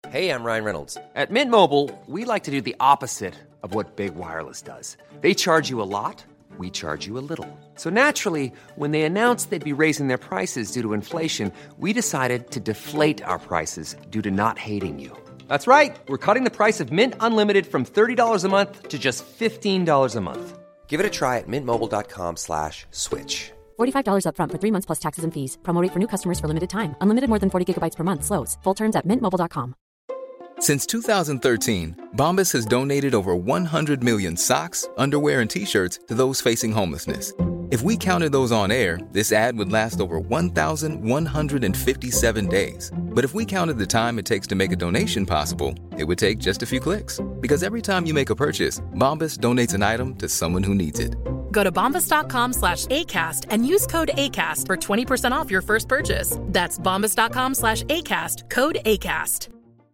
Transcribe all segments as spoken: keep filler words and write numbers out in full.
Hey, I'm Ryan Reynolds. At Mint Mobile, we like to do the opposite of what Big Wireless does. They charge you a lot, we charge you a little. So naturally, when they announced they'd be raising their prices due to inflation, we decided to deflate our prices due to not hating you. That's right. We're cutting the price of Mint Unlimited from thirty dollars a month to just fifteen dollars a month. Give it a try at mintmobile.com slash switch. forty-five dollars up front for three months plus taxes and fees. Promo rate for new customers for limited time. Unlimited more than forty gigabytes per month slows. Full terms at mint mobile dot com. Since two thousand thirteen, Bombas has donated over one hundred million socks, underwear, and T-shirts to those facing homelessness. If we counted those on air, this ad would last over one thousand one hundred fifty-seven days. But if we counted the time it takes to make a donation possible, it would take just a few clicks. Because every time you make a purchase, Bombas donates an item to someone who needs it. Go to bombas.com slash ACAST and use code ACAST for twenty percent off your first purchase. That's bombas.com slash ACAST, code ACAST.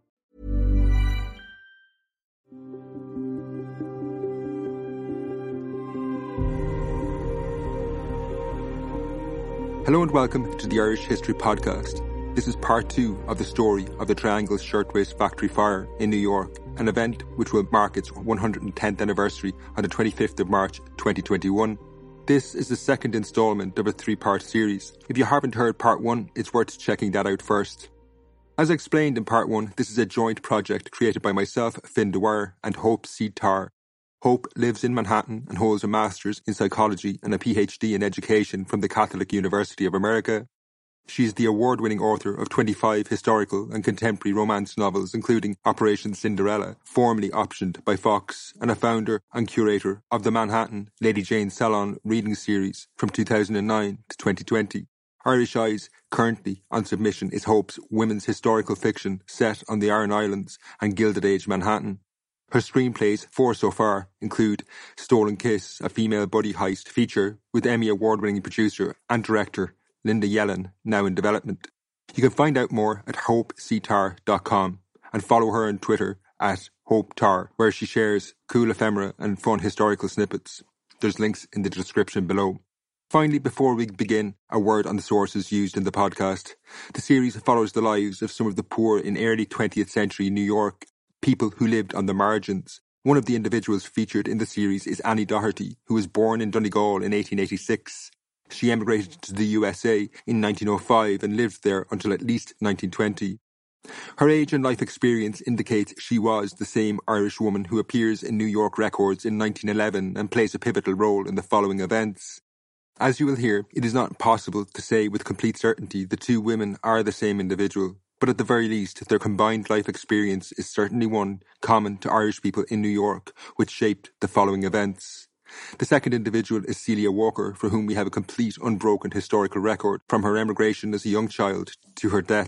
Hello and welcome to the Irish History Podcast. This is part two of the story of the Triangle Shirtwaist Factory fire in New York, an event which will mark its one hundred tenth anniversary on the twenty-fifth of March twenty twenty-one. This is the second instalment of a three-part series. If you haven't heard part one, it's worth checking that out first. As I explained in part one, this is a joint project created by myself, Finn Dwyer, and Hope C. Tarr. Hope lives in Manhattan and holds a master's in psychology and a PhD in education from the Catholic University of America. She is the award-winning author of twenty-five historical and contemporary romance novels, including Operation Cinderella, formerly optioned by Fox, and a founder and curator of the Manhattan Lady Jane Salon reading series from two thousand nine to twenty twenty. Irish Eyes, currently on submission, is Hope's women's historical fiction set on the Aran Islands and Gilded Age Manhattan. Her screenplays, four so far, include Stolen Kiss, a female buddy heist feature with Emmy Award-winning producer and director Linda Yellen, now in development. You can find out more at hope c tar dot com and follow her on Twitter at hopetar, where she shares cool ephemera and fun historical snippets. There's links in the description below. Finally, before we begin, a word on the sources used in the podcast. The series follows the lives of some of the poor in early twentieth century New York, people who lived on the margins. One of the individuals featured in the series is Annie Doherty, who was born in Donegal in eighteen eighty-six. She emigrated to the U S A in nineteen oh five and lived there until at least nineteen twenty. Her age and life experience indicates she was the same Irish woman who appears in New York records in nineteen eleven and plays a pivotal role in the following events. As you will hear, it is not possible to say with complete certainty the two women are the same individual, but at the very least, their combined life experience is certainly one common to Irish people in New York, which shaped the following events. The second individual is Celia Walker, for whom we have a complete, unbroken historical record from her emigration as a young child to her death.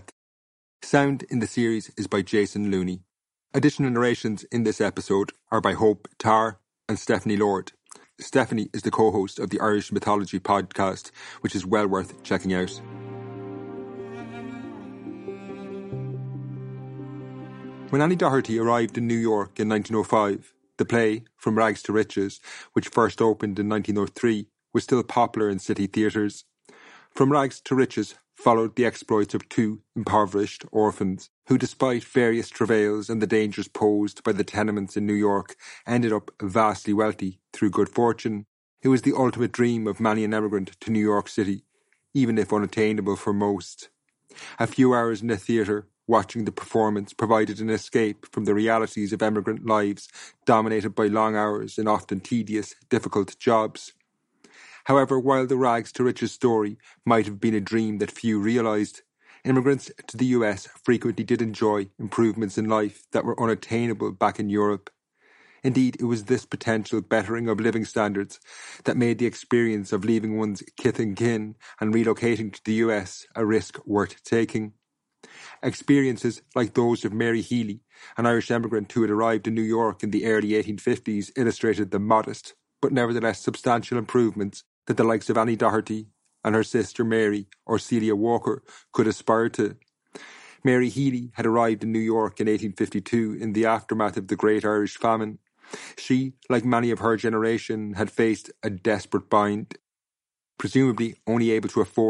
Sound in the series is by Jason Looney. Additional narrations in this episode are by Hope Tarr and Stephanie Lord. Stephanie is the co-host of the Irish Mythology podcast, which is well worth checking out. When Annie Doherty arrived in New York in nineteen oh five, the play, From Rags to Riches, which first opened in nineteen oh three, was still popular in city theatres. From Rags to Riches followed the exploits of two impoverished orphans who, despite various travails and the dangers posed by the tenements in New York, ended up vastly wealthy through good fortune. It was the ultimate dream of many an emigrant to New York City, even if unattainable for most. A few hours in a theatre, watching the performance provided an escape from the realities of emigrant lives dominated by long hours and often tedious, difficult jobs. However, while the Rags to Riches story might have been a dream that few realised, immigrants to the U S frequently did enjoy improvements in life that were unattainable back in Europe. Indeed, it was this potential bettering of living standards that made the experience of leaving one's kith and kin and relocating to the U S a risk worth taking. Experiences like those of Mary Healy, an Irish emigrant who had arrived in New York in the early eighteen fifties, illustrated the modest, but nevertheless substantial improvements that the likes of Annie Doherty and her sister Mary or Celia Walker could aspire to. Mary Healy had arrived in New York in eighteen fifty-two in the aftermath of the Great Irish Famine. She, like many of her generation, had faced a desperate bind, presumably only able to afford,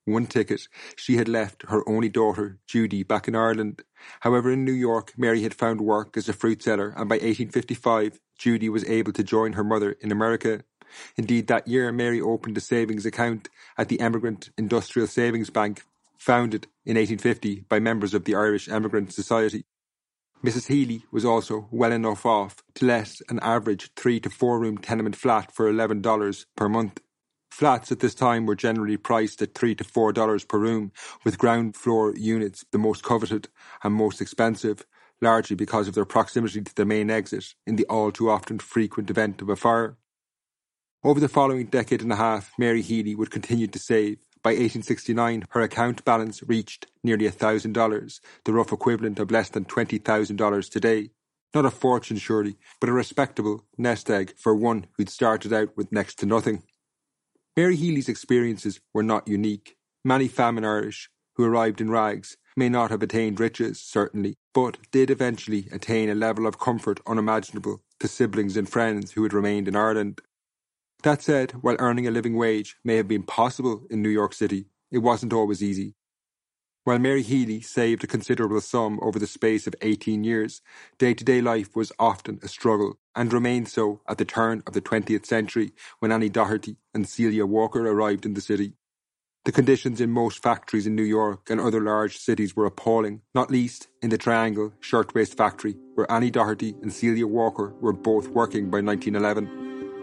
one ticket. She had left her only daughter, Judy, back in Ireland. However, in New York, Mary had found work as a fruit seller, and by eighteen fifty-five, Judy was able to join her mother in America. Indeed, that year, Mary opened a savings account at the Emigrant Industrial Savings Bank, founded in eighteen fifty by members of the Irish Emigrant Society. Missus Healy was also well enough off to let an average three to four room tenement flat for eleven dollars per month. Flats at this time were generally priced at three to four dollars per room, with ground floor units the most coveted and most expensive, largely because of their proximity to the main exit in the all too often frequent event of a fire. Over the following decade and a half, Mary Healy would continue to save. By eighteen sixty-nine, her account balance reached nearly one thousand dollars, the rough equivalent of less than twenty thousand dollars today. Not a fortune, surely, but a respectable nest egg for one who'd started out with next to nothing. Mary Healy's experiences were not unique. Many famine Irish who arrived in rags may not have attained riches, certainly, but did eventually attain a level of comfort unimaginable to siblings and friends who had remained in Ireland. That said, while earning a living wage may have been possible in New York City, it wasn't always easy. While Mary Healy saved a considerable sum over the space of eighteen years, day-to-day life was often a struggle, and remained so at the turn of the twentieth century when Annie Doherty and Celia Walker arrived in the city. The conditions in most factories in New York and other large cities were appalling, not least in the Triangle Shirtwaist Factory, where Annie Doherty and Celia Walker were both working by nineteen eleven.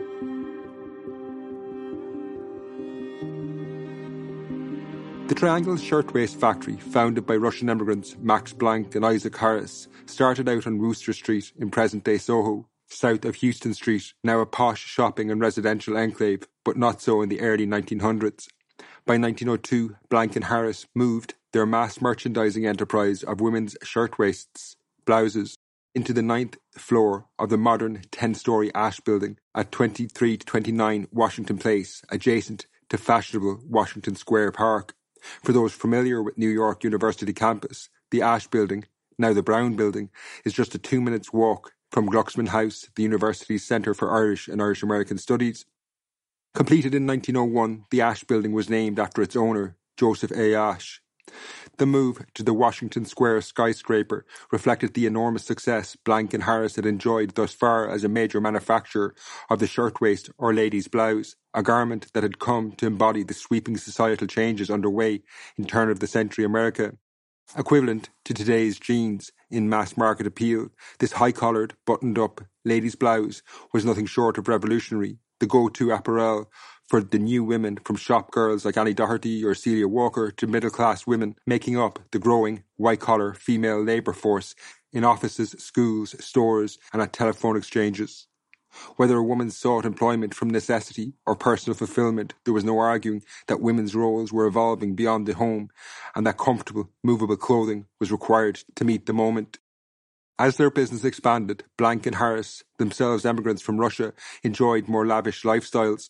The Triangle Shirtwaist Factory, founded by Russian immigrants Max Planck and Isaac Harris, started out on Wooster Street in present-day Soho, south of Houston Street, now a posh shopping and residential enclave, but not so in the early nineteen hundreds. By nineteen oh two, Blank and Harris moved their mass merchandising enterprise of women's shirtwaists, blouses, into the ninth floor of the modern ten-storey Ash Building at twenty-three to twenty-nine Washington Place, adjacent to fashionable Washington Square Park. For those familiar with New York University campus, the Ash Building, now the Brown Building, is just a two minutes walk from Glucksman House, the university's Centre for Irish and Irish American Studies. Completed in nineteen oh one, the Ash Building was named after its owner, Joseph A. Ash. The move to the Washington Square skyscraper reflected the enormous success Blank and Harris had enjoyed thus far as a major manufacturer of the shirtwaist or lady's blouse, a garment that had come to embody the sweeping societal changes underway in turn-of-the-century America. Equivalent to today's jeans in mass-market appeal, this high-collared, buttoned-up lady's blouse was nothing short of revolutionary, the go-to apparel for the new women from shop girls like Annie Doherty or Celia Walker to middle-class women making up the growing white-collar female labour force in offices, schools, stores and at telephone exchanges. Whether a woman sought employment from necessity or personal fulfilment, there was no arguing that women's roles were evolving beyond the home and that comfortable, movable clothing was required to meet the moment. As their business expanded, Blank and Harris, themselves emigrants from Russia, enjoyed more lavish lifestyles.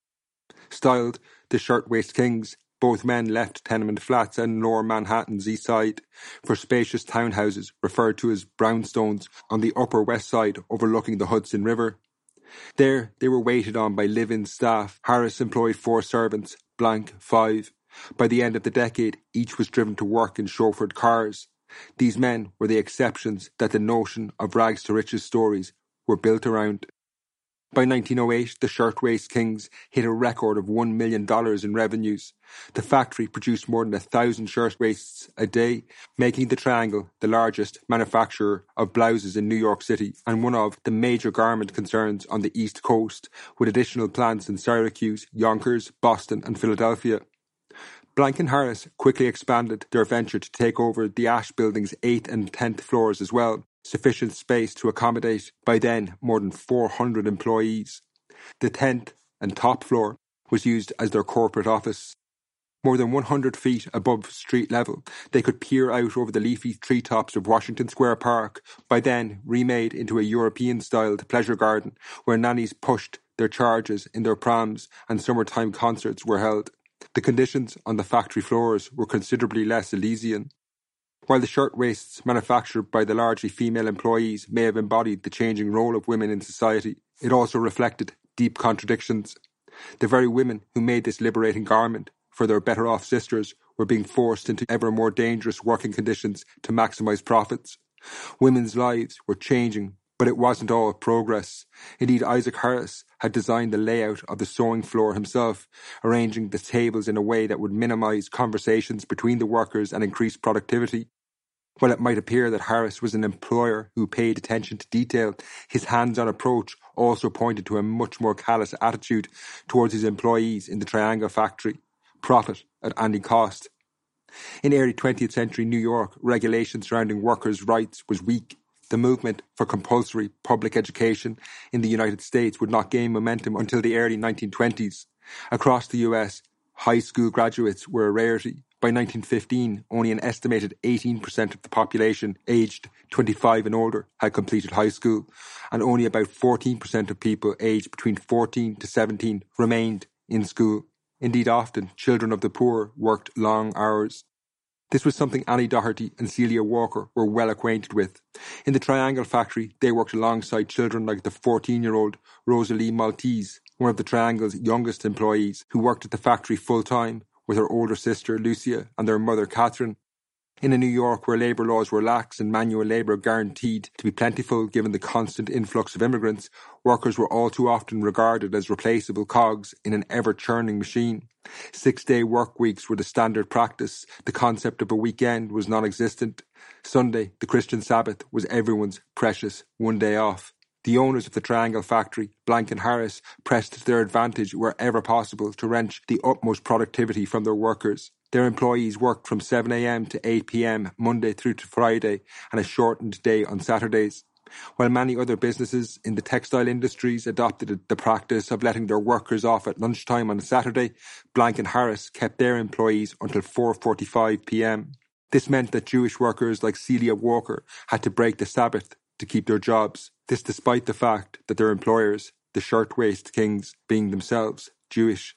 Styled the Shirtwaist Kings, both men left tenement flats in lower Manhattan's east side for spacious townhouses referred to as brownstones on the Upper West Side overlooking the Hudson River. There they were waited on by live-in staff. Harris employed four servants, Blank five. By the end of the decade, each was driven to work in chauffeured cars. These men were the exceptions that the notion of rags to riches stories were built around. By nineteen oh eight, the Shirtwaist Kings hit a record of one million dollars in revenues. The factory produced more than a thousand shirtwaists a day, making the Triangle the largest manufacturer of blouses in New York City and one of the major garment concerns on the East Coast, with additional plants in Syracuse, Yonkers, Boston and Philadelphia. Blank and Harris quickly expanded their venture to take over the Ash Building's eighth and tenth floors as well, sufficient space to accommodate, by then, more than four hundred employees. The tenth and top floor was used as their corporate office. More than one hundred feet above street level, they could peer out over the leafy treetops of Washington Square Park, by then remade into a European-styled pleasure garden where nannies pushed their charges in their prams and summertime concerts were held. The conditions on the factory floors were considerably less Elysian. While the shirtwaists manufactured by the largely female employees may have embodied the changing role of women in society, it also reflected deep contradictions. The very women who made this liberating garment for their better-off sisters were being forced into ever more dangerous working conditions to maximise profits. Women's lives were changing, but it wasn't all progress. Indeed, Isaac Harris had designed the layout of the sewing floor himself, arranging the tables in a way that would minimise conversations between the workers and increase productivity. While it might appear that Harris was an employer who paid attention to detail, his hands-on approach also pointed to a much more callous attitude towards his employees in the Triangle factory. Profit at any cost. In early twentieth century New York, regulation surrounding workers' rights was weak. The movement for compulsory public education in the United States would not gain momentum until the early nineteen twenties. Across the U S, high school graduates were a rarity. By nineteen fifteen, only an estimated eighteen percent of the population aged twenty-five and older had completed high school, and only about fourteen percent of people aged between fourteen to seventeen remained in school. Indeed, often, children of the poor worked long hours. This was something Annie Doherty and Celia Walker were well acquainted with. In the Triangle factory, they worked alongside children like the fourteen-year-old Rosalie Maltese, one of the Triangle's youngest employees, who worked at the factory full-time with her older sister Lucia and their mother Catherine. In a New York where labour laws were lax and manual labour guaranteed to be plentiful given the constant influx of immigrants, workers were all too often regarded as replaceable cogs in an ever-churning machine. Six-day work weeks were the standard practice. The concept of a weekend was non-existent. Sunday, the Christian Sabbath, was everyone's precious one day off. The owners of the Triangle factory, Blank and Harris, pressed to their advantage wherever possible to wrench the utmost productivity from their workers. Their employees worked from seven a.m. to eight p.m. Monday through to Friday and a shortened day on Saturdays. While many other businesses in the textile industries adopted the practice of letting their workers off at lunchtime on a Saturday, Blank and Harris kept their employees until four forty-five p.m. This meant that Jewish workers like Celia Walker had to break the Sabbath to keep their jobs. This despite the fact that their employers, the shirtwaist kings, being themselves Jewish.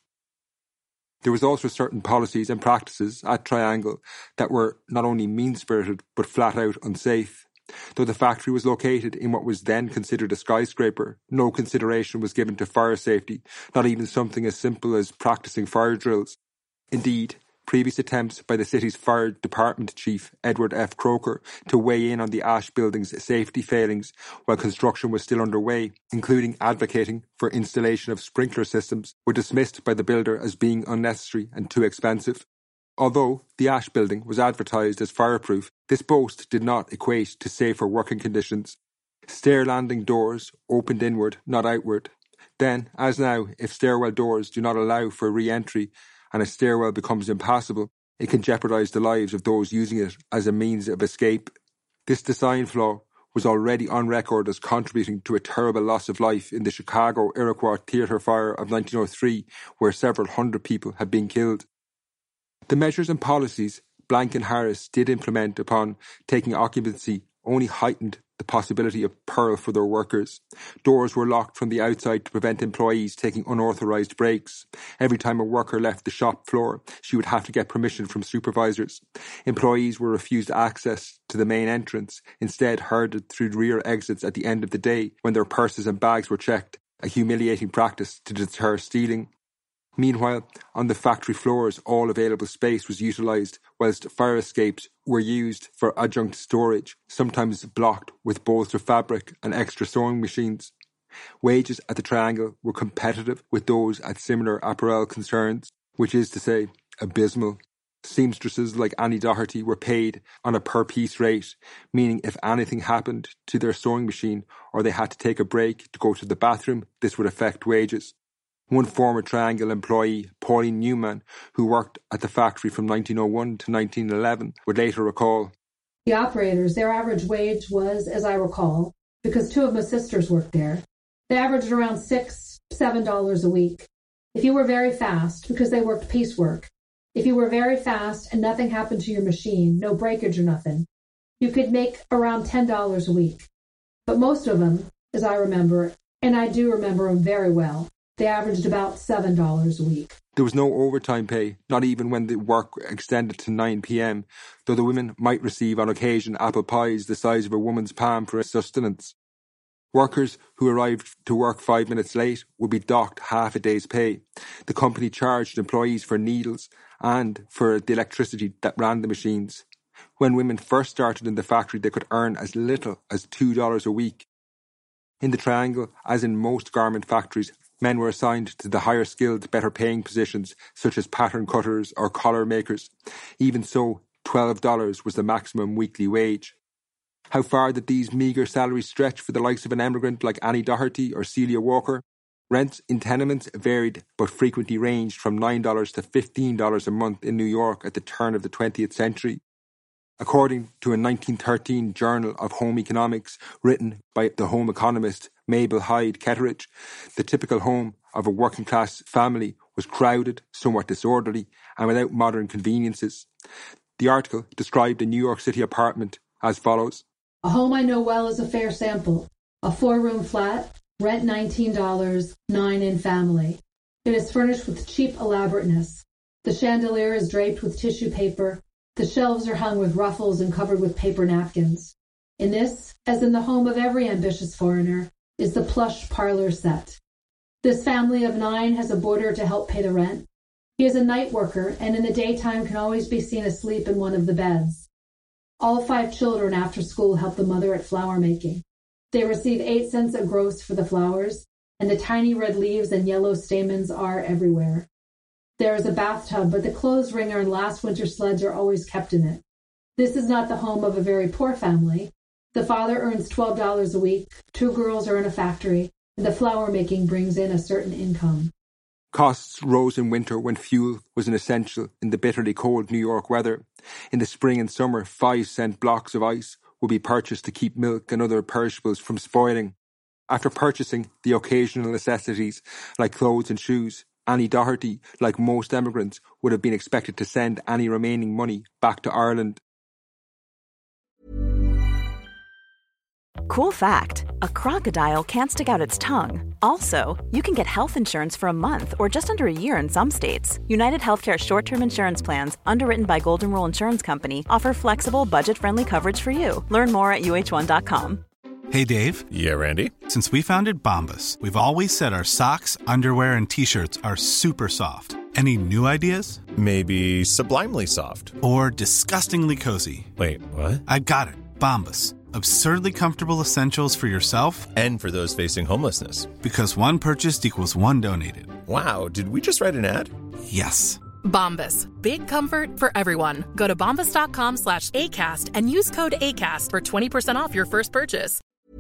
There was also certain policies and practices at Triangle that were not only mean-spirited but flat-out unsafe. Though the factory was located in what was then considered a skyscraper, no consideration was given to fire safety, not even something as simple as practicing fire drills. Indeed, previous attempts by the city's fire department chief, Edward F. Croker, to weigh in on the Ash building's safety failings while construction was still underway, including advocating for installation of sprinkler systems, were dismissed by the builder as being unnecessary and too expensive. Although the Ash building was advertised as fireproof, this boast did not equate to safer working conditions. Stair landing doors opened inward, not outward. Then, as now, if stairwell doors do not allow for re-entry and a stairwell becomes impassable, it can jeopardise the lives of those using it as a means of escape. This design flaw was already on record as contributing to a terrible loss of life in the Chicago Iroquois Theatre fire of nineteen oh three, where several hundred people had been killed. The measures and policies Blank and Harris did implement upon taking occupancy only heightened the possibility of peril for their workers. Doors were locked from the outside to prevent employees taking unauthorised breaks. Every time a worker left the shop floor, she would have to get permission from supervisors. Employees were refused access to the main entrance, instead herded through rear exits at the end of the day when their purses and bags were checked, a humiliating practice to deter stealing. Meanwhile, on the factory floors, all available space was utilised, whilst fire escapes were used for adjunct storage, sometimes blocked with bolts of fabric and extra sewing machines. Wages at the Triangle were competitive with those at similar apparel concerns, which is to say, abysmal. Seamstresses like Annie Doherty were paid on a per-piece rate, meaning if anything happened to their sewing machine or they had to take a break to go to the bathroom, this would affect wages. One former Triangle employee, Pauline Newman, who worked at the factory from nineteen oh one to nineteen eleven, would later recall, "The operators, their average wage was, as I recall, because two of my sisters worked there, they averaged around six, seven dollars a week. If you were very fast, because they worked piecework, if you were very fast and nothing happened to your machine, no breakage or nothing, you could make around ten dollars a week. But most of them, as I remember, and I do remember them very well, they averaged about seven dollars a week." There was no overtime pay, not even when the work extended to nine p.m, though the women might receive on occasion apple pies the size of a woman's palm for sustenance. Workers who arrived to work five minutes late would be docked half a day's pay. The company charged employees for needles and for the electricity that ran the machines. When women first started in the factory, they could earn as little as two dollars a week. In the Triangle, as in most garment factories, men were assigned to the higher skilled, better paying positions such as pattern cutters or collar makers. Even so, twelve dollars was the maximum weekly wage. How far did these meagre salaries stretch for the likes of an emigrant like Annie Doherty or Celia Walker? Rents in tenements varied but frequently ranged from nine dollars to fifteen dollars a month in New York at the turn of the twentieth century. According to a nineteen thirteen Journal of Home Economics written by the home economist Mabel Hyde Ketteridge, the typical home of a working-class family was crowded, somewhat disorderly, and without modern conveniences. The article described a New York City apartment as follows. A home I know well is a fair sample. A four-room flat, rent nineteen dollars, nine in family. It is furnished with cheap elaborateness. The chandelier is draped with tissue paper. The shelves are hung with ruffles and covered with paper napkins. In this, as in the home of every ambitious foreigner, is the plush parlor set. This family of nine has a boarder to help pay the rent. He is a night worker and in the daytime can always be seen asleep in one of the beds. All five children after school help the mother at flower making. They receive eight cents a gross for the flowers, and the tiny red leaves and yellow stamens are everywhere. There is a bathtub, but the clothes wringer and last winter's sleds are always kept in it. This is not the home of a very poor family. The father earns twelve dollars a week, two girls are in a factory, and the flower making brings in a certain income. Costs rose in winter when fuel was an essential in the bitterly cold New York weather. In the spring and summer, five-cent blocks of ice would be purchased to keep milk and other perishables from spoiling. After purchasing the occasional necessities like clothes and shoes, Annie Doherty, like most emigrants, would have been expected to send any remaining money back to Ireland. Cool fact, a crocodile can't stick out its tongue. Also, you can get health insurance for a month or just under a year in some states. United Healthcare short-term insurance plans, underwritten by Golden Rule Insurance Company, offer flexible, budget-friendly coverage for you. Learn more at U H one dot com. Hey, Dave. Yeah, Randy. Since we founded Bombas, we've always said our socks, underwear, and T-shirts are super soft. Any new ideas? Maybe sublimely soft. Or disgustingly cozy. Wait, what? I got it. Bombas. Absurdly comfortable essentials for yourself and for those facing homelessness. Because one purchased equals one donated. Wow, did we just write an ad? Yes. Bombas. Big comfort for everyone. Go to bombas.com slash ACAST and use code ACAST for twenty percent off your first purchase.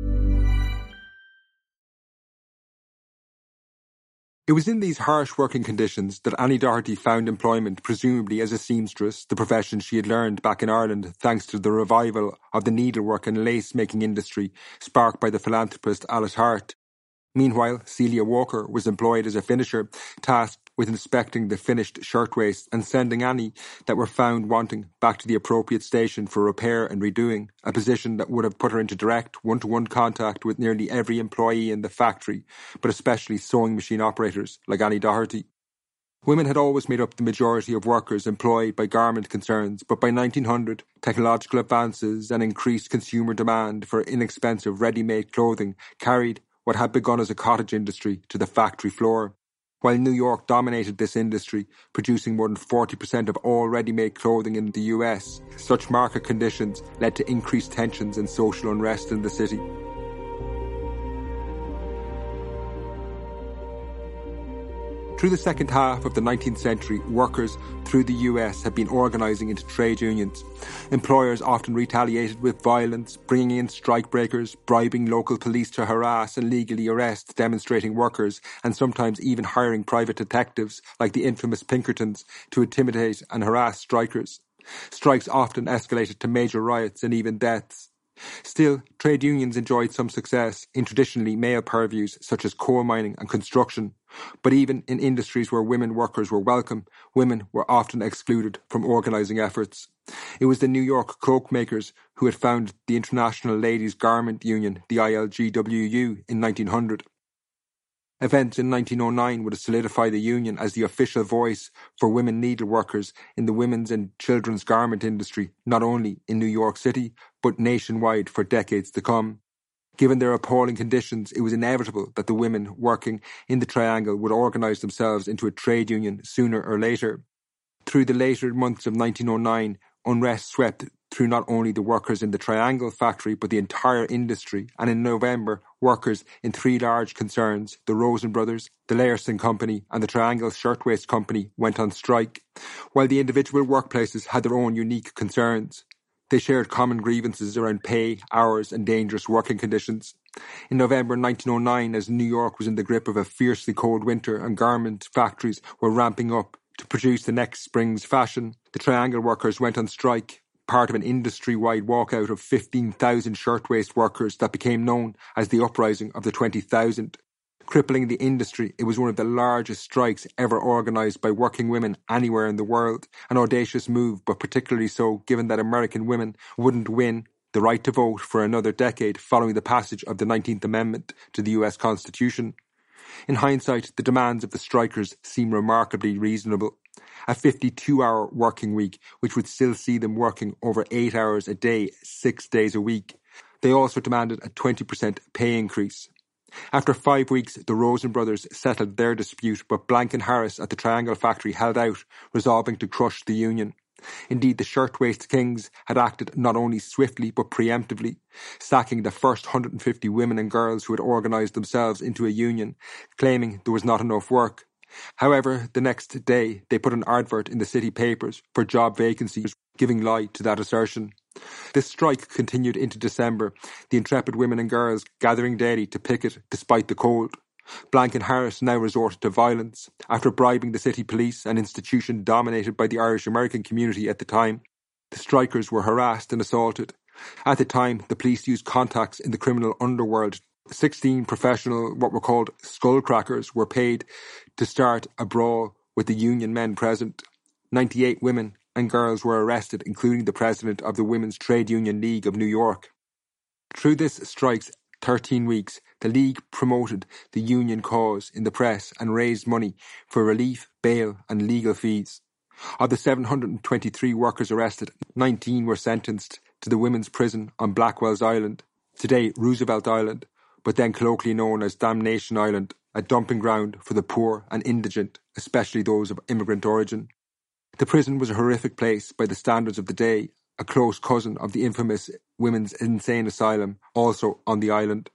It was in these harsh working conditions that Annie Doherty found employment, presumably as a seamstress, the profession she had learned back in Ireland thanks to the revival of the needlework and lace-making industry sparked by the philanthropist Alice Hart. Meanwhile, Celia Walker was employed as a finisher, tasked with inspecting the finished shirtwaists and sending any that were found wanting back to the appropriate station for repair and redoing, a position that would have put her into direct one-to-one contact with nearly every employee in the factory, but especially sewing machine operators like Annie Doherty. Women had always made up the majority of workers employed by garment concerns, but by nineteen hundred, technological advances and increased consumer demand for inexpensive ready-made clothing carried what had begun as a cottage industry to the factory floor. While New York dominated this industry, producing more than forty percent of all ready-made clothing in the U S, such market conditions led to increased tensions and social unrest in the city. Through the second half of the nineteenth century, workers through the U S had been organising into trade unions. Employers often retaliated with violence, bringing in strikebreakers, bribing local police to harass and legally arrest demonstrating workers, and sometimes even hiring private detectives like the infamous Pinkertons to intimidate and harass strikers. Strikes often escalated to major riots and even deaths. Still, trade unions enjoyed some success in traditionally male purviews such as coal mining and construction. But even in industries where women workers were welcome, women were often excluded from organising efforts. It was the New York cloakmakers who had founded the International Ladies' Garment Union, the I L G W U, in nineteen hundred. Events in nineteen oh nine would solidify the union as the official voice for women needleworkers in the women's and children's garment industry, not only in New York City, but nationwide for decades to come. Given their appalling conditions, it was inevitable that the women working in the Triangle would organise themselves into a trade union sooner or later. Through the later months of nineteen oh nine, unrest swept through not only the workers in the Triangle factory but the entire industry, and in November, workers in three large concerns, the Rosen Brothers, the Leyerson Company and the Triangle Shirtwaist Company, went on strike. While the individual workplaces had their own unique concerns, they shared common grievances around pay, hours and dangerous working conditions. In November nineteen oh nine, as New York was in the grip of a fiercely cold winter and garment factories were ramping up to produce the next spring's fashion, the Triangle workers went on strike, part of an industry-wide walkout of fifteen thousand shirtwaist workers that became known as the Uprising of the twenty thousand. Crippling the industry, it was one of the largest strikes ever organised by working women anywhere in the world. An audacious move, but particularly so given that American women wouldn't win the right to vote for another decade following the passage of the nineteenth Amendment to the U S Constitution. In hindsight, the demands of the strikers seem remarkably reasonable. A fifty-two hour working week, which would still see them working over eight hours a day, six days a week. They also demanded a twenty percent pay increase. After five weeks, the Rosen brothers settled their dispute, but Blank and Harris at the Triangle factory held out, resolving to crush the union. Indeed, the shirtwaist kings had acted not only swiftly but preemptively, sacking the first one hundred fifty women and girls who had organised themselves into a union, claiming there was not enough work. However, the next day they put an advert in the city papers for job vacancies, giving lie to that assertion. This strike continued into December, the intrepid women and girls gathering daily to picket despite the cold. Blank and Harris now resorted to violence. After bribing the city police, an institution dominated by the Irish-American community at the time, the strikers were harassed and assaulted. At the time, the police used contacts in the criminal underworld. Sixteen professional, what were called skullcrackers, were paid to start a brawl with the union men present. Ninety-eight women and girls were arrested, including the president of the Women's Trade Union League of New York. Through this strike's thirteen weeks, the League promoted the union cause in the press and raised money for relief, bail and legal fees. Of the seven hundred twenty-three workers arrested, nineteen were sentenced to the women's prison on Blackwell's Island, today Roosevelt Island, but then colloquially known as Damnation Island, a dumping ground for the poor and indigent, especially those of immigrant origin. The prison was a horrific place by the standards of the day, a close cousin of the infamous Women's Insane Asylum, also on the island.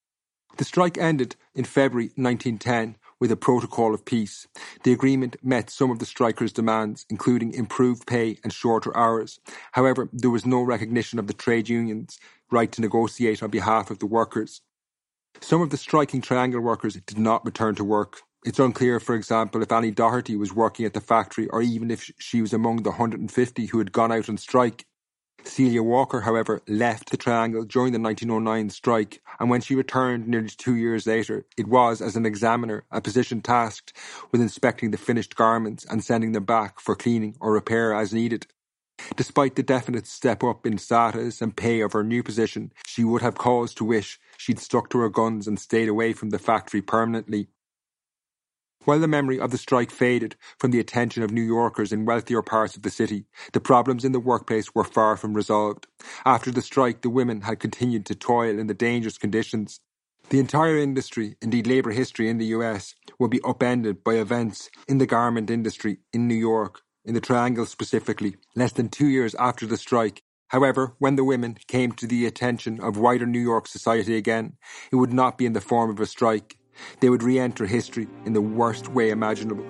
The strike ended in February nineteen ten with a protocol of peace. The agreement met some of the strikers' demands, including improved pay and shorter hours. However, there was no recognition of the trade unions' right to negotiate on behalf of the workers. Some of the striking Triangle workers did not return to work. It's unclear, for example, if Annie Doherty was working at the factory or even if she was among the one hundred fifty who had gone out on strike. Celia Walker, however, left the Triangle during the nineteen oh nine strike, and when she returned nearly two years later, it was as an examiner, a position tasked with inspecting the finished garments and sending them back for cleaning or repair as needed. Despite the definite step up in status and pay of her new position, she would have cause to wish she'd stuck to her guns and stayed away from the factory permanently. While the memory of the strike faded from the attention of New Yorkers in wealthier parts of the city, the problems in the workplace were far from resolved. After the strike, the women had continued to toil in the dangerous conditions. The entire industry, indeed labour history in the U S, will be upended by events in the garment industry in New York, in the Triangle specifically, less than two years after the strike. However, when the women came to the attention of wider New York society again, it would not be in the form of a strike. They would re-enter history in the worst way imaginable.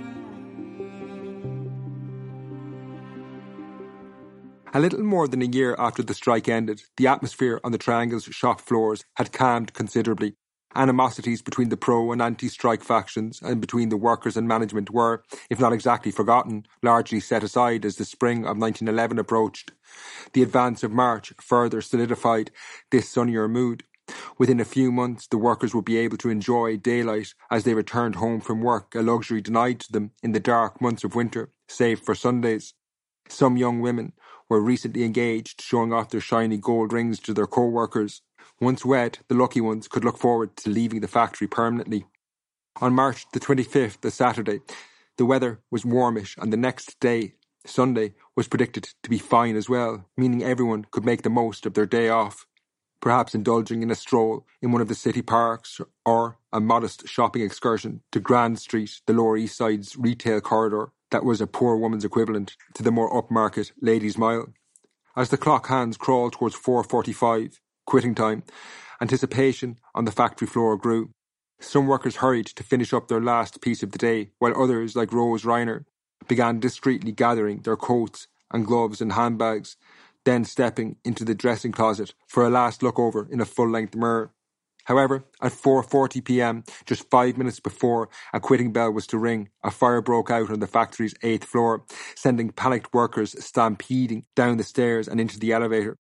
A little more than a year after the strike ended, the atmosphere on the Triangle's shop floors had calmed considerably. Animosities between the pro- and anti-strike factions and between the workers and management were, if not exactly forgotten, largely set aside as the spring of nineteen eleven approached. The advance of March further solidified this sunnier mood. Within a few months, the workers would be able to enjoy daylight as they returned home from work, a luxury denied to them in the dark months of winter, save for Sundays. Some young women were recently engaged, showing off their shiny gold rings to their co-workers. Once wed, the lucky ones could look forward to leaving the factory permanently. On March the twenty-fifth, a Saturday, the weather was warmish, and the next day, Sunday, was predicted to be fine as well, meaning everyone could make the most of their day off. Perhaps indulging in a stroll in one of the city parks or a modest shopping excursion to Grand Street, the Lower East Side's retail corridor, that was a poor woman's equivalent to the more upmarket ladies' mile. As the clock hands crawled towards four forty-five, quitting time, anticipation on the factory floor grew. Some workers hurried to finish up their last piece of the day, while others, like Rose Reiner, began discreetly gathering their coats and gloves and handbags, then stepping into the dressing closet for a last look over in a full-length mirror. However, at four forty p.m, just five minutes before a quitting bell was to ring, a fire broke out on the factory's eighth floor, sending panicked workers stampeding down the stairs and into the elevator.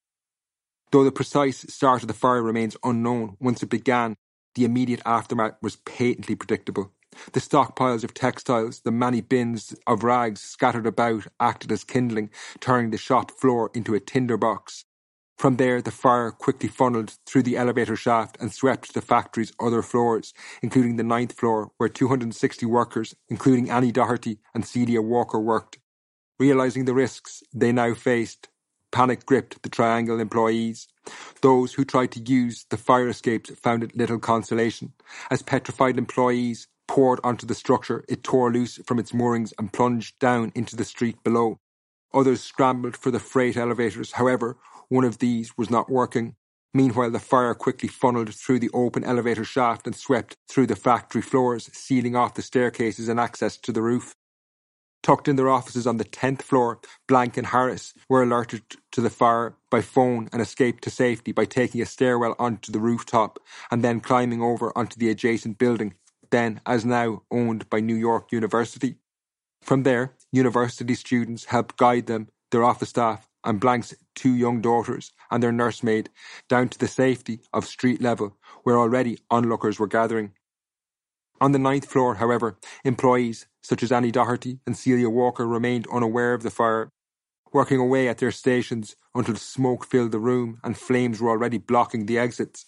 Though the precise start of the fire remains unknown, once it began, the immediate aftermath was patently predictable. The stockpiles of textiles, the many bins of rags scattered about, acted as kindling, turning the shop floor into a tinderbox. From there, the fire quickly funneled through the elevator shaft and swept to the factory's other floors, including the ninth floor, where two hundred sixty workers, including Annie Doherty and Celia Walker, worked. Realising the risks they now faced, panic gripped the Triangle employees. Those who tried to use the fire escapes found it little consolation. As petrified employees poured onto the structure, it tore loose from its moorings and plunged down into the street below. Others scrambled for the freight elevators. However, one of these was not working. Meanwhile, the fire quickly funneled through the open elevator shaft and swept through the factory floors, sealing off the staircases and access to the roof. Tucked in their offices on the tenth floor, Blank and Harris were alerted to the fire by phone and escaped to safety by taking a stairwell onto the rooftop and then climbing over onto the adjacent building, then as now owned by New York University. From there, university students helped guide them, their office staff, and Blank's two young daughters and their nursemaid down to the safety of street level, where already onlookers were gathering. On the ninth floor, however, employees such as Annie Doherty and Celia Walker remained unaware of the fire, working away at their stations until smoke filled the room and flames were already blocking the exits.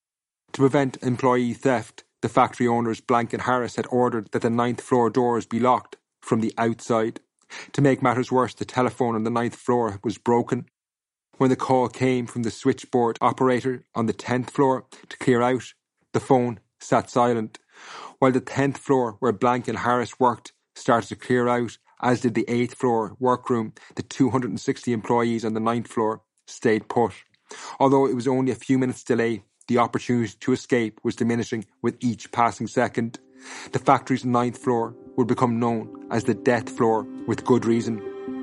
To prevent employee theft, the factory owners Blank and Harris had ordered that the ninth floor doors be locked from the outside. To make matters worse, the telephone on the ninth floor was broken. When the call came from the switchboard operator on the tenth floor to clear out, the phone sat silent, while the tenth floor, where Blank and Harris worked, started to clear out, as did the eighth floor workroom. The two hundred sixty employees on the ninth floor stayed put. Although it was only a few minutes' delay, the opportunity to escape was diminishing with each passing second. The factory's ninth floor would become known as the death floor, with good reason.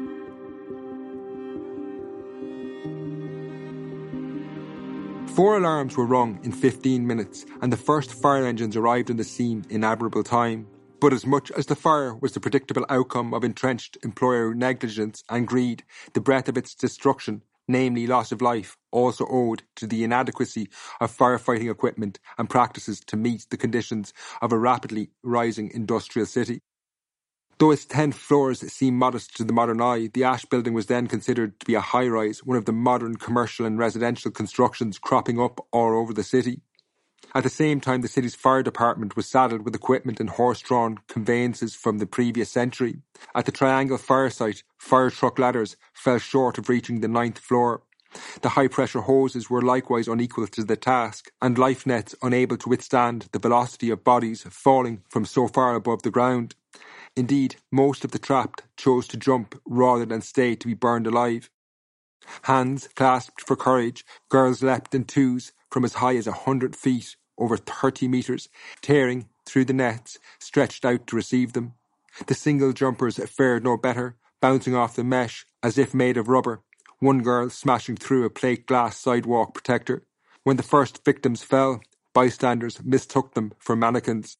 Four alarms were rung in fifteen minutes, and the first fire engines arrived on the scene in admirable time. But as much as the fire was the predictable outcome of entrenched employer negligence and greed, the breadth of its destruction, namely loss of life, also owed to the inadequacy of firefighting equipment and practices to meet the conditions of a rapidly rising industrial city. Though its ten floors seem modest to the modern eye, the Ash Building was then considered to be a high-rise, one of the modern commercial and residential constructions cropping up all over the city. At the same time, the city's fire department was saddled with equipment and horse-drawn conveyances from the previous century. At the Triangle fire site, fire truck ladders fell short of reaching the ninth floor. The high-pressure hoses were likewise unequal to the task, and life nets unable to withstand the velocity of bodies falling from so far above the ground. Indeed, most of the trapped chose to jump rather than stay to be burned alive. Hands clasped for courage, girls leapt in twos from as high as a hundred feet, over thirty metres, tearing through the nets stretched out to receive them. The single jumpers fared no better, bouncing off the mesh as if made of rubber, one girl smashing through a plate glass sidewalk protector. When the first victims fell, bystanders mistook them for mannequins.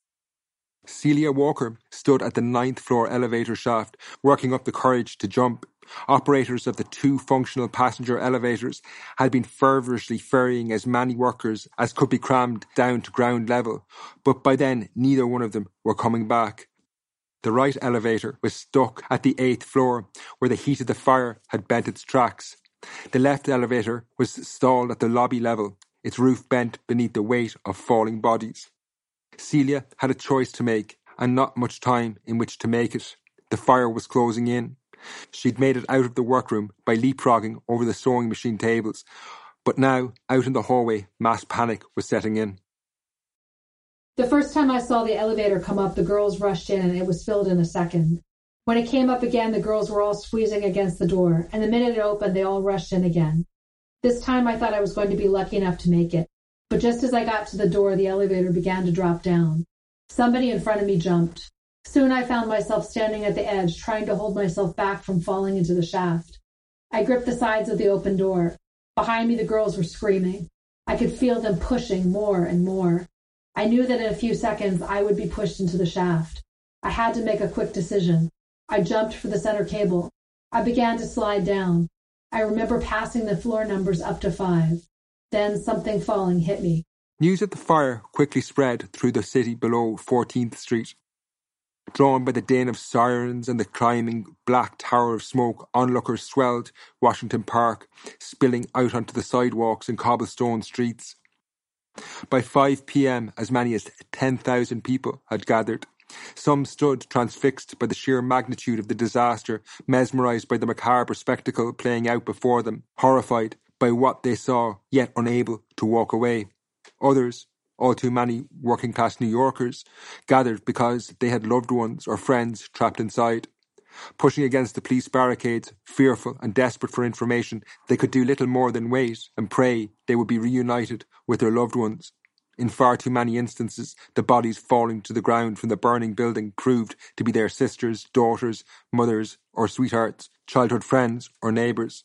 Celia Walker stood at the ninth floor elevator shaft, working up the courage to jump. Operators of the two functional passenger elevators had been feverishly ferrying as many workers as could be crammed down to ground level, but by then neither one of them were coming back. The right elevator was stuck at the eighth floor, where the heat of the fire had bent its tracks. The left elevator was stalled at the lobby level, its roof bent beneath the weight of falling bodies. Celia had a choice to make, and not much time in which to make it. The fire was closing in. She'd made it out of the workroom by leapfrogging over the sewing machine tables, but now, out in the hallway, mass panic was setting in. The first time I saw the elevator come up, the girls rushed in and it was filled in a second. When it came up again, the girls were all squeezing against the door, and the minute it opened, they all rushed in again. This time I thought I was going to be lucky enough to make it, but just as I got to the door, the elevator began to drop down. Somebody in front of me jumped. Soon I found myself standing at the edge, trying to hold myself back from falling into the shaft. I gripped the sides of the open door. Behind me, the girls were screaming. I could feel them pushing more and more. I knew that in a few seconds I would be pushed into the shaft. I had to make a quick decision. I jumped for the center cable. I began to slide down. I remember passing the floor numbers up to five. Then something falling hit me. News of the fire quickly spread through the city below fourteenth Street. Drawn by the din of sirens and the climbing black tower of smoke, onlookers swelled Washington Park, spilling out onto the sidewalks and cobblestone streets. By five p.m, as many as ten thousand people had gathered. Some stood transfixed by the sheer magnitude of the disaster, mesmerised by the macabre spectacle playing out before them, horrified by what they saw, yet unable to walk away. Others, all too many working-class New Yorkers, gathered because they had loved ones or friends trapped inside. Pushing against the police barricades, fearful and desperate for information, they could do little more than wait and pray they would be reunited with their loved ones. In far too many instances, the bodies falling to the ground from the burning building proved to be their sisters, daughters, mothers or sweethearts, childhood friends or neighbours.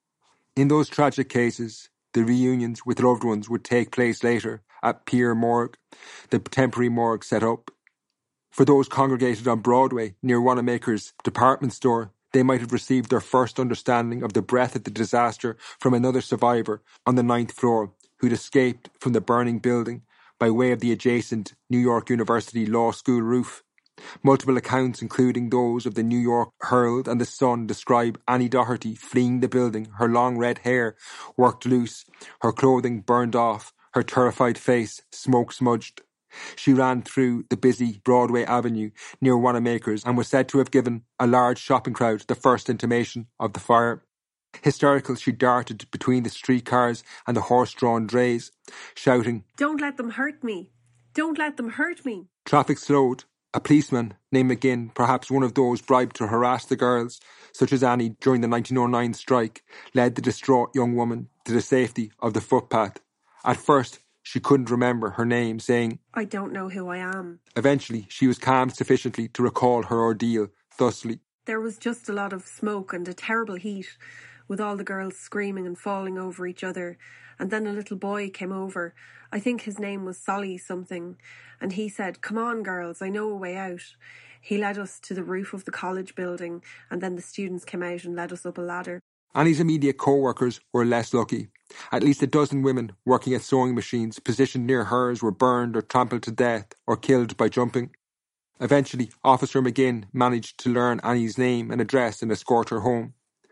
In those tragic cases, the reunions with loved ones would take place later at Pier Morgue, the temporary morgue set up. For those congregated on Broadway near Wanamaker's department store, they might have received their first understanding of the breadth of the disaster from another survivor on the ninth floor who'd escaped from the burning building by way of the adjacent New York University Law School roof. Multiple accounts, including those of the New York Herald and the Sun, describe Annie Doherty fleeing the building, her long red hair worked loose, her clothing burned off, her terrified face smoke-smudged. She ran through the busy Broadway Avenue near Wanamaker's and was said to have given a large shopping crowd the first intimation of the fire. Hysterical, she darted between the streetcars and the horse-drawn drays, shouting, "Don't let them hurt me! Don't let them hurt me!" Traffic slowed. A policeman named McGinn, perhaps one of those bribed to harass the girls, such as Annie during the nineteen oh nine strike, led the distraught young woman to the safety of the footpath. At first, she couldn't remember her name, saying, "I don't know who I am." Eventually, she was calmed sufficiently to recall her ordeal, thusly. "There was just a lot of smoke and a terrible heat, with all the girls screaming and falling over each other. And then a little boy came over. I think his name was Solly something. And he said, 'Come on, girls, I know a way out.' He led us to the roof of the college building, and then the students came out and led us up a ladder." Annie's immediate co-workers were less lucky. At least a dozen women working at sewing machines positioned near hers were burned or trampled to death or killed by jumping. Eventually, Officer McGinn managed to learn Annie's name and address and escort her home.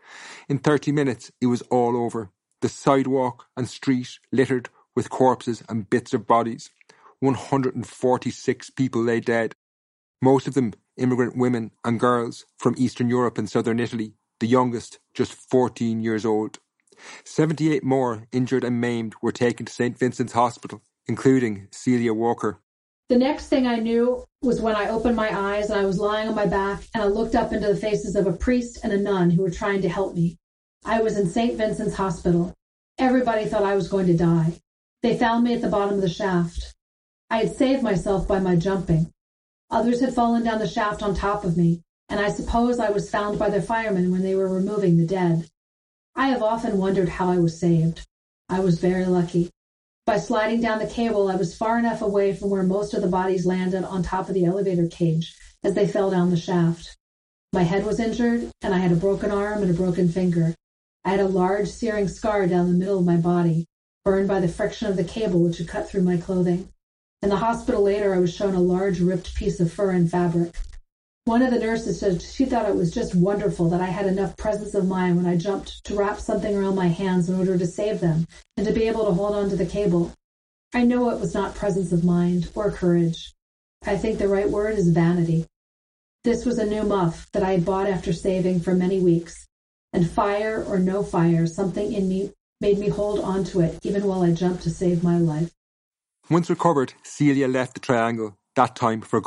In thirty minutes, it was all over. The sidewalk and street littered with corpses and bits of bodies. one hundred forty-six people lay dead. Most of them immigrant women and girls from Eastern Europe and Southern Italy, the youngest just fourteen years old. seventy-eight more injured and maimed were taken to Saint Vincent's Hospital, including Celia Walker. The next thing I knew was when I opened my eyes and I was lying on my back and I looked up into the faces of a priest and a nun who were trying to help me. I was in Saint Vincent's Hospital. Everybody thought I was going to die. They found me at the bottom of the shaft. I had saved myself by my jumping. Others had fallen down the shaft on top of me, and I suppose I was found by the firemen when they were removing the dead. I have often wondered how I was saved. I was very lucky. By sliding down the cable, I was far enough away from where most of the bodies landed on top of the elevator cage as they fell down the shaft. My head was injured, and I had a broken arm and a broken finger. I had a large searing scar down the middle of my body, burned by the friction of the cable which had cut through my clothing. In the hospital later, I was shown a large ripped piece of fur and fabric. One of the nurses said she thought it was just wonderful that I had enough presence of mind when I jumped to wrap something around my hands in order to save them and to be able to hold on to the cable. I know it was not presence of mind or courage. I think the right word is vanity. This was a new muff that I had bought after saving for many weeks, and fire or no fire, something in me made me hold on to it even while I jumped to save my life. Once recovered, Celia left the Triangle, that time for good,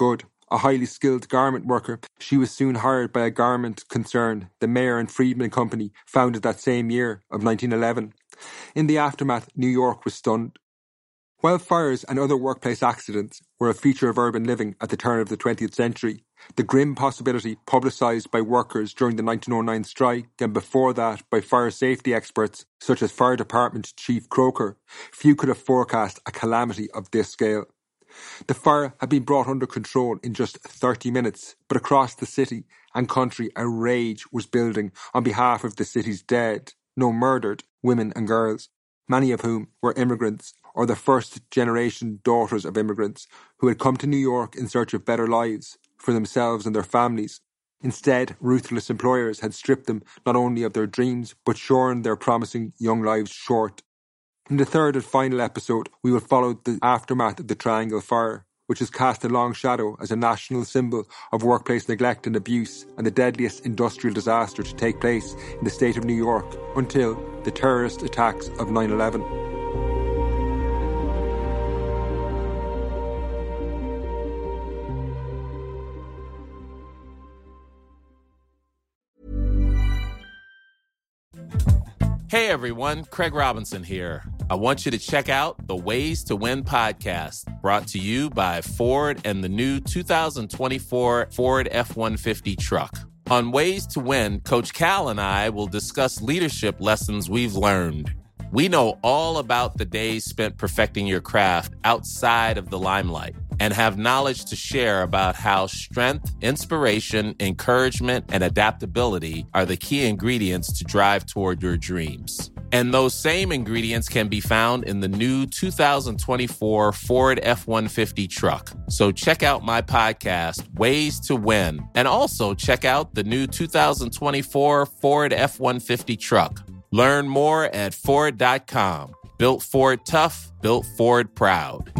a highly skilled garment worker, she was soon hired by a garment concern, the Mayer and Friedman Company, founded that same year of nineteen eleven. In the aftermath, New York was stunned. While fires and other workplace accidents were a feature of urban living at the turn of the twentieth century, the grim possibility publicised by workers during the nineteen oh nine strike and before that by fire safety experts such as Fire Department Chief Croker, few could have forecast a calamity of this scale. The fire had been brought under control in just thirty minutes, but across the city and country a rage was building on behalf of the city's dead, no murdered, women and girls, many of whom were immigrants or the first-generation daughters of immigrants who had come to New York in search of better lives for themselves and their families. Instead, ruthless employers had stripped them not only of their dreams, but shorn their promising young lives short. In the third and final episode, we will follow the aftermath of the Triangle Fire, which has cast a long shadow as a national symbol of workplace neglect and abuse and the deadliest industrial disaster to take place in the state of New York until the terrorist attacks of nine eleven. Hey everyone, Craig Robinson here. I want you to check out the Ways to Win podcast, brought to you by Ford and the new two thousand twenty-four Ford F one fifty truck. On Ways to Win, Coach Cal and I will discuss leadership lessons we've learned. We know all about the days spent perfecting your craft outside of the limelight and have knowledge to share about how strength, inspiration, encouragement, and adaptability are the key ingredients to drive toward your dreams. And those same ingredients can be found in the new two thousand twenty-four Ford F one fifty truck. So check out my podcast, Ways to Win, and also check out the new two thousand twenty-four Ford F one fifty truck. Learn more at Ford dot com. Built Ford tough, built Ford proud.